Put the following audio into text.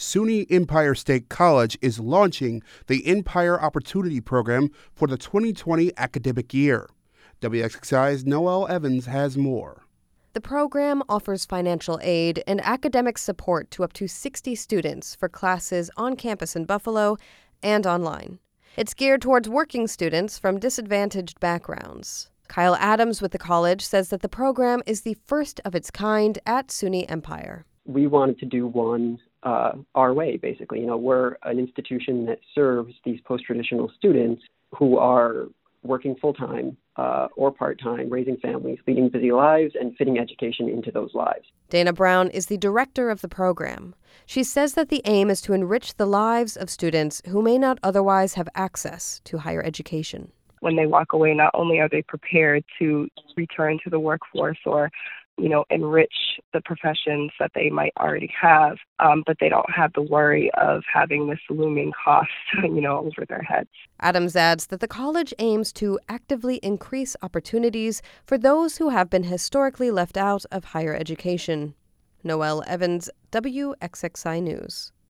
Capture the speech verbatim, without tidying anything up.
SUNY Empire State College is launching the Empire Opportunity Program for the twenty twenty academic year. W X X I's Noel Evans has more. The program offers financial aid and academic support to up to sixty students for classes on campus in Buffalo and online. It's geared towards working students from disadvantaged backgrounds. Kyle Adams with the college says that the program is the first of its kind at SUNY Empire. We wanted to do one uh, our way, basically. You know, we're an institution that serves these post-traditional students who are working full-time uh, or part-time, raising families, leading busy lives, and fitting education into those lives. Dana Brown is the director of the program. She says that the aim is to enrich the lives of students who may not otherwise have access to higher education. When they walk away, not only are they prepared to return to the workforce or, you know, enrich the professions that they might already have, um, but they don't have the worry of having this looming cost, you know, over their heads. Adams adds that the college aims to actively increase opportunities for those who have been historically left out of higher education. Noel Evans, W X X I News.